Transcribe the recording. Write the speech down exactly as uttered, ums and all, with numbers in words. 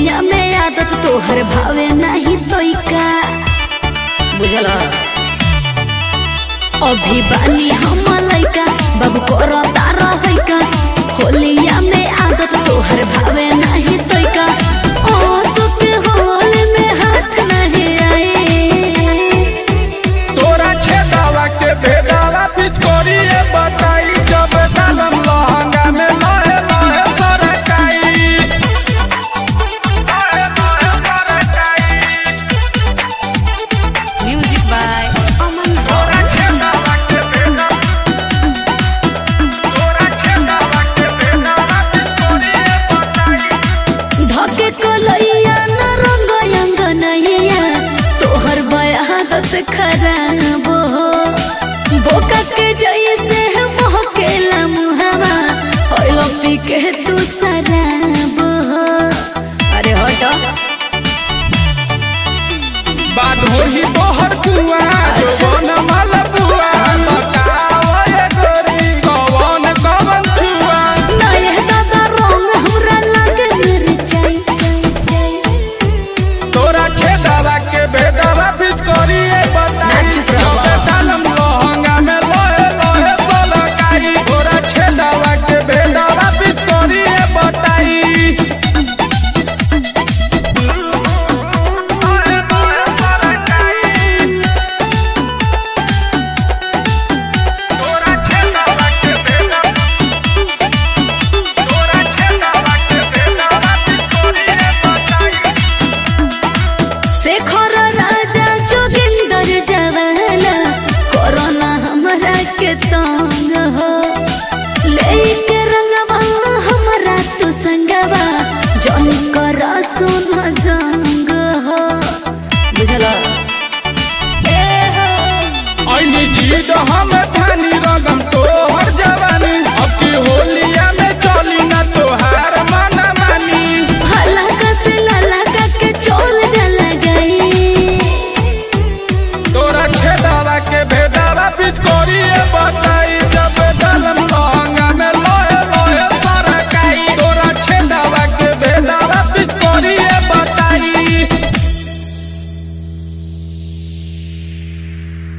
होलिया में आदत तोहर भावे नहीं तोइका बुझला अभी बानी हम लइका बाबू करो तारा होइका होलिया में आदत तोहर भावे नहीं तोइका ओ सुख होल में हाथ नहीं आए तोरा छेदावा के भेदावा पिचकोरी बताई जब दालम लहंगा में लहे लहे सरकाई म्यूजिक बाय अमन तोरा छेदावा के भेदावा तोरा छेदावा के भेदावा पिचकोरी बताई धके कोलैया न रंग अंग नैया तोहर बयादत खराब हो बोका के जैसे महकेला मुहावा होइलो पी के तू शराब हो अरे हट बात होही तोहर कुआं